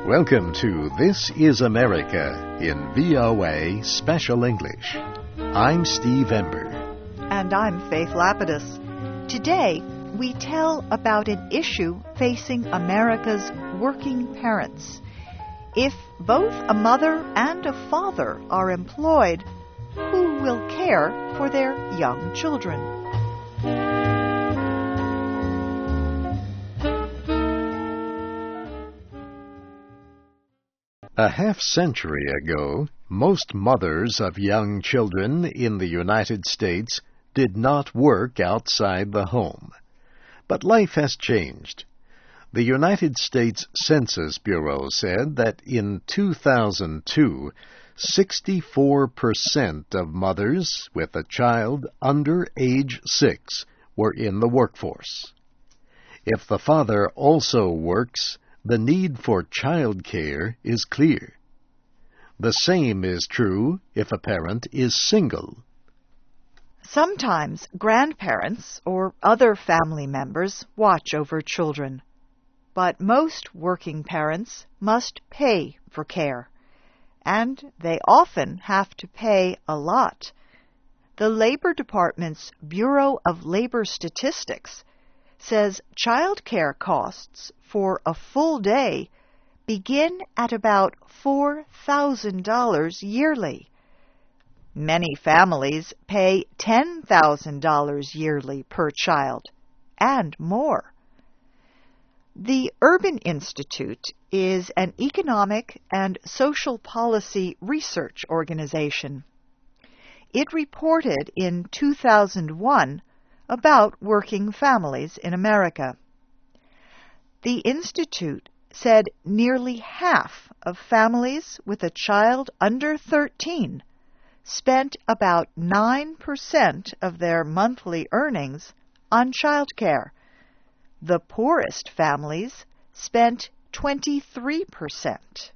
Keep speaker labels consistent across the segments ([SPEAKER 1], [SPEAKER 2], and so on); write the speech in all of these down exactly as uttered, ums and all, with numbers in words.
[SPEAKER 1] Welcome to This is America in V O A Special English. I'm Steve Ember.
[SPEAKER 2] And I'm Faith Lapidus. Today, we tell about an issue facing America's working parents. If both a mother and a father are employed, who will care for their young children?
[SPEAKER 1] A half century ago, most mothers of young children in the United States did not work outside the home. But life has changed. The United States Census Bureau said that in two thousand two, sixty-four percent of mothers with a child under age six were in the workforce. If the father also works, the need for child care is clear. The same is true if a parent is single.
[SPEAKER 2] Sometimes grandparents or other family members watch over children, but most working parents must pay for care, and they often have to pay a lot. The Labor Department's Bureau of Labor Statistics says child care costs for a full day begin at about four thousand dollars yearly. Many families pay ten thousand dollars yearly per child, and more. The Urban Institute is an economic and social policy research organization. It reported in two thousand one about working families in America. The Institute said nearly half of families with a child under thirteen spent about nine percent of their monthly earnings on child care. The poorest families spent twenty-three percent.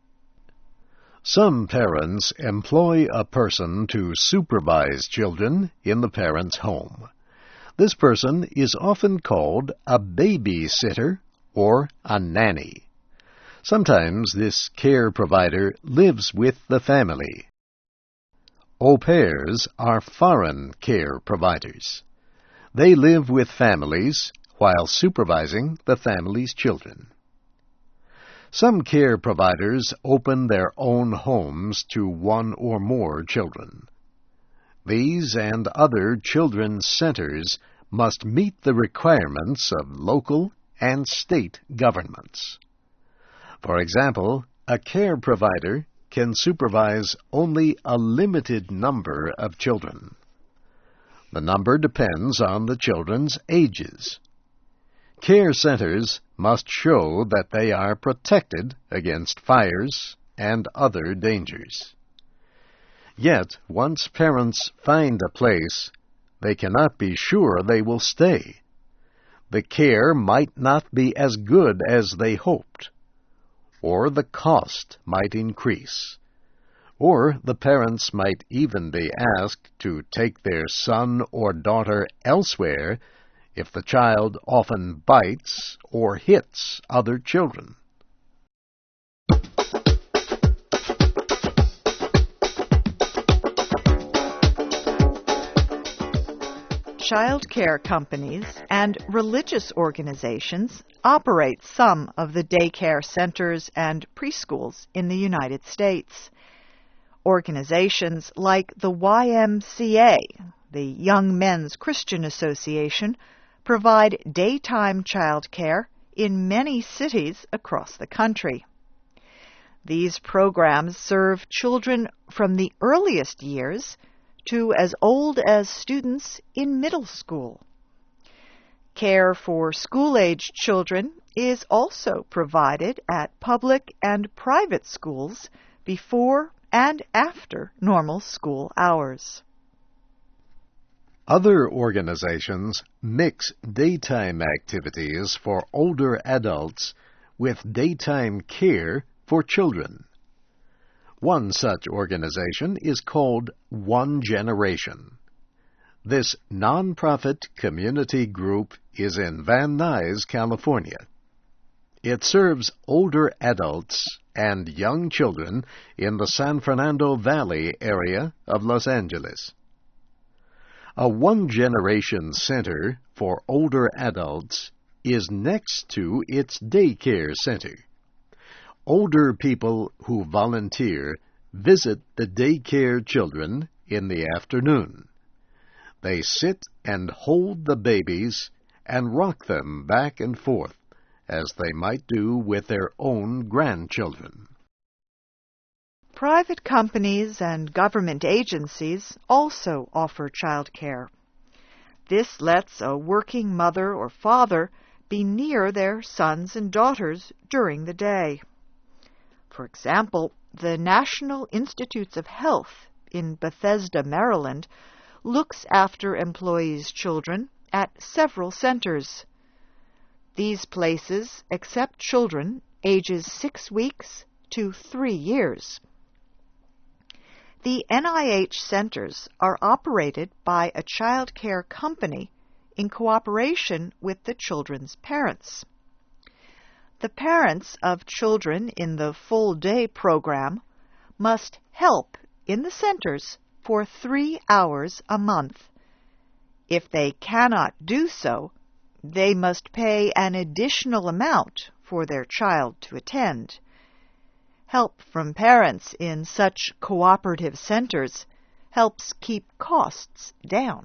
[SPEAKER 1] Some parents employ a person to supervise children in the parent's home. This person is often called a babysitter or a nanny. Sometimes this care provider lives with the family. Au pairs are foreign care providers. They live with families while supervising the family's children. Some care providers open their own homes to one or more children. These and other children's centers must meet the requirements of local and state governments. For example, a care provider can supervise only a limited number of children. The number depends on the children's ages. Care centers must show that they are protected against fires and other dangers. Yet, once parents find a place, they cannot be sure they will stay. The care might not be as good as they hoped, or the cost might increase, or the parents might even be asked to take their son or daughter elsewhere if the child often bites or hits other children.
[SPEAKER 2] Child care companies and religious organizations operate some of the daycare centers and preschools in the United States. Organizations like the Y M C A, the Young Men's Christian Association, provide daytime child care in many cities across the country. These programs serve children from the earliest years to as old as students in middle school. Care for school-aged children is also provided at public and private schools before and after normal school hours.
[SPEAKER 1] Other organizations mix daytime activities for older adults with daytime care for children. One such organization is called One Generation. This nonprofit community group is in Van Nuys, California. It serves older adults and young children in the San Fernando Valley area of Los Angeles. A one-generation center for older adults is next to its daycare center. Older people who volunteer visit the daycare children in the afternoon. They sit and hold the babies and rock them back and forth, as they might do with their own grandchildren.
[SPEAKER 2] Private companies and government agencies also offer child care. This lets a working mother or father be near their sons and daughters during the day. For example, the National Institutes of Health in Bethesda, Maryland, looks after employees' children at several centers. These places accept children ages six weeks to three years. The N I H centers are operated by a child care company in cooperation with the children's parents. The parents of children in the full-day program must help in the centers for three hours a month. If they cannot do so, they must pay an additional amount for their child to attend. Help from parents in such cooperative centers helps keep costs down.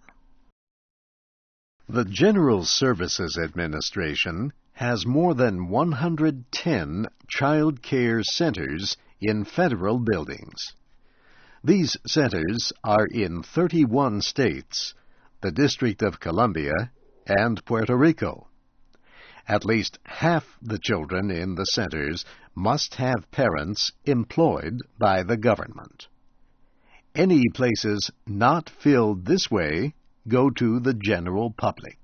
[SPEAKER 1] The General Services Administration has more than one hundred ten child care centers in federal buildings. These centers are in thirty-one states, the District of Columbia, and Puerto Rico. At least half the children in the centers must have parents employed by the government. Any places not filled this way go to the general public.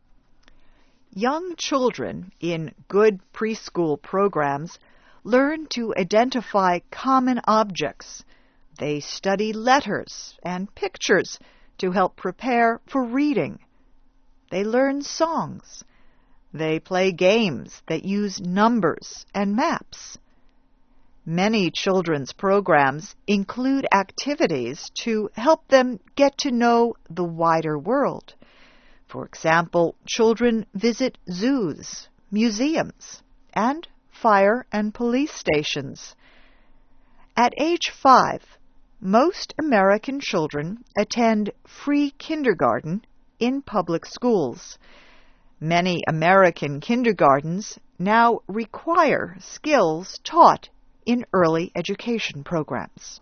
[SPEAKER 2] Young children in good preschool programs learn to identify common objects. They study letters and pictures to help prepare for reading. They learn songs. They play games that use numbers and maps. Many children's programs include activities to help them get to know the wider world. For example, children visit zoos, museums, and fire and police stations. At age five, most American children attend free kindergarten in public schools. Many American kindergartens now require skills taught in early education programs.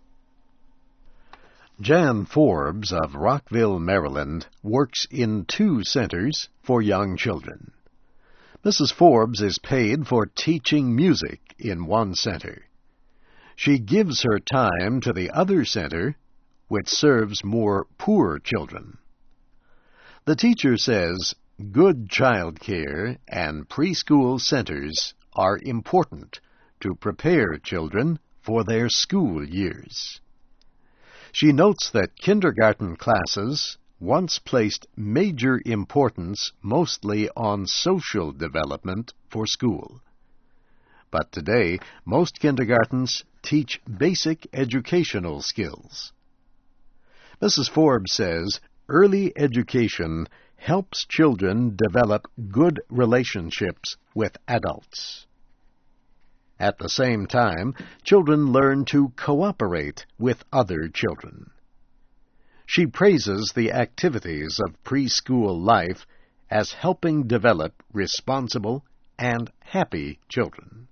[SPEAKER 1] Jan Forbes of Rockville, Maryland, works in two centers for young children. Missus Forbes is paid for teaching music in one center. She gives her time to the other center, which serves more poor children. The teacher says good child care and preschool centers are important to prepare children for their school years. She notes that kindergarten classes once placed major importance mostly on social development for school. But today, most kindergartens teach basic educational skills. Missus Forbes says early education helps children develop good relationships with adults. At the same time, children learn to cooperate with other children. She praises the activities of preschool life as helping develop responsible and happy children.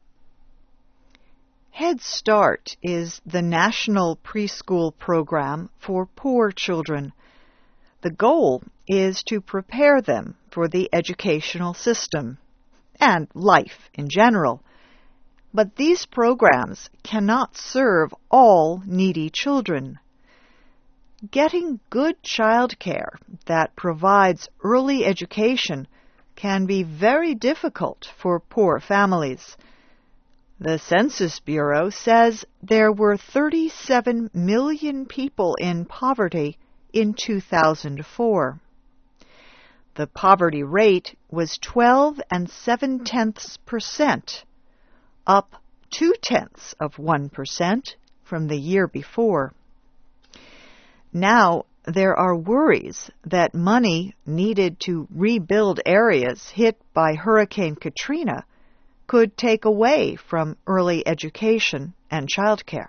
[SPEAKER 2] Head Start is the national preschool program for poor children. The goal is to prepare them for the educational system and life in general. But these programs cannot serve all needy children. Getting good child care that provides early education can be very difficult for poor families. The Census Bureau says there were thirty-seven million people in poverty in two thousand four. The poverty rate was twelve and seven tenths percent, up two tenths of one percent from the year before. Now there are worries that money needed to rebuild areas hit by Hurricane Katrina could take away from early education and childcare.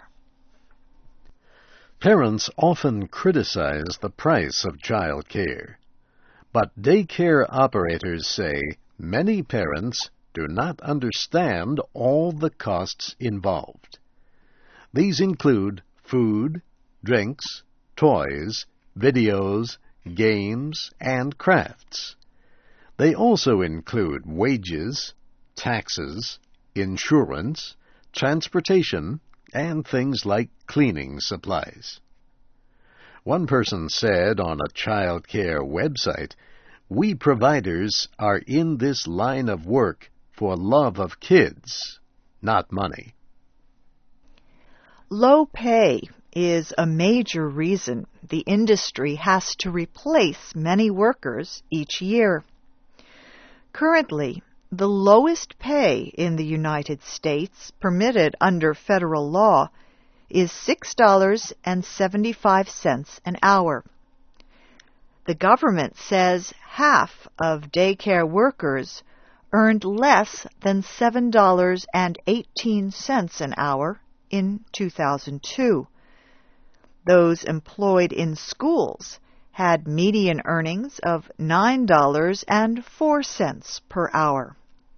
[SPEAKER 1] Parents often criticize the price of child care, but daycare operators say many parents do not understand all the costs involved. These include food, drinks, toys, videos, games, and crafts. They also include wages, taxes, insurance, transportation, and things like cleaning supplies. One person said on a child care website, "We providers are in this line of work for love of kids, not money."
[SPEAKER 2] Low pay is a major reason the industry has to replace many workers each year. Currently, the lowest pay in the United States permitted under federal law is six dollars and seventy-five cents an hour. The government says half of daycare workers earned less than seven dollars and eighteen cents an hour in two thousand two. Those employed in schools had median earnings of nine dollars and four cents per hour.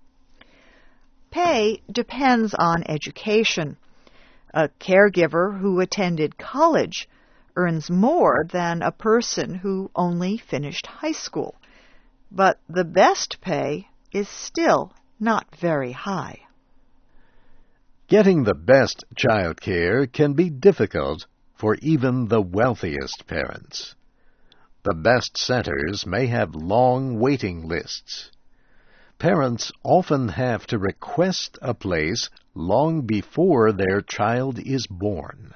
[SPEAKER 2] Pay depends on education. A caregiver who attended college earns more than a person who only finished high school, but the best pay is still not very high.
[SPEAKER 1] Getting the best child care can be difficult for even the wealthiest parents. The best centers may have long waiting lists. Parents often have to request a place long before their child is born.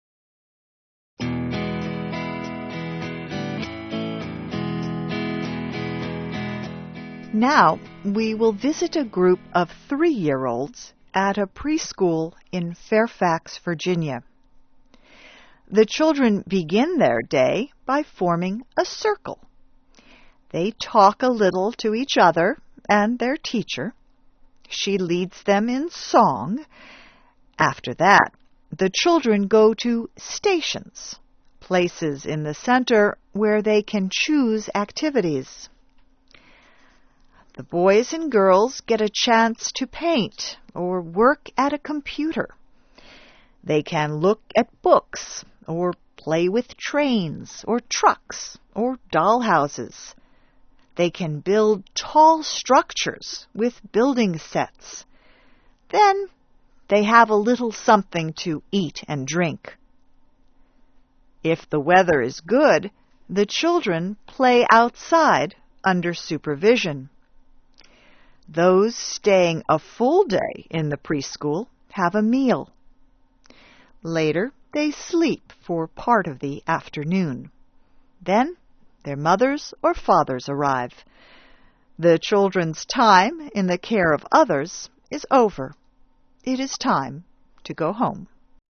[SPEAKER 2] Now we will visit a group of three-year-olds at a preschool in Fairfax, Virginia. The children begin their day by forming a circle. They talk a little to each other and their teacher. She leads them in song. After that, the children go to stations, places in the center where they can choose activities. The boys and girls get a chance to paint or work at a computer. They can look at books or play with trains or trucks or dollhouses. They can build tall structures with building sets. Then they have a little something to eat and drink. If the weather is good, the children play outside under supervision. Those staying a full day in the preschool have a meal. Later, they sleep for part of the afternoon. Then, their mothers or fathers arrive. The children's time in the care of others is over. It is time to go home.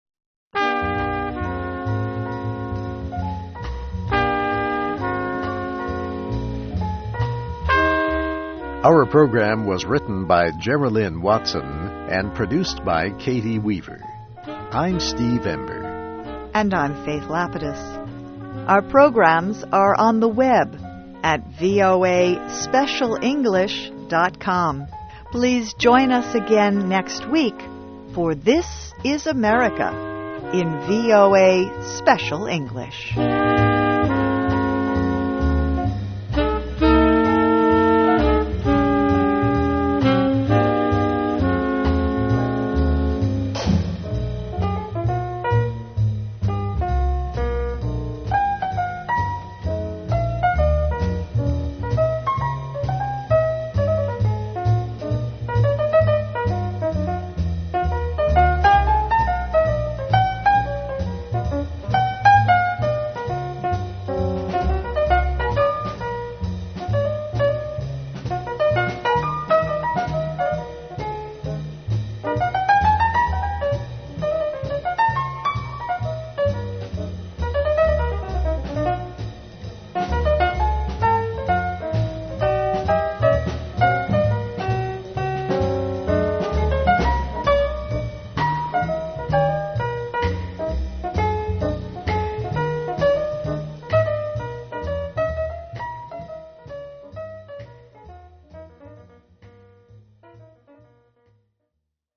[SPEAKER 1] Our program was written by Geraldine Watson and produced by Katie Weaver. I'm Steve Ember.
[SPEAKER 2] And I'm Faith Lapidus. Our programs are on the web at voa special english dot com. Please join us again next week for This is America in V O A Special English.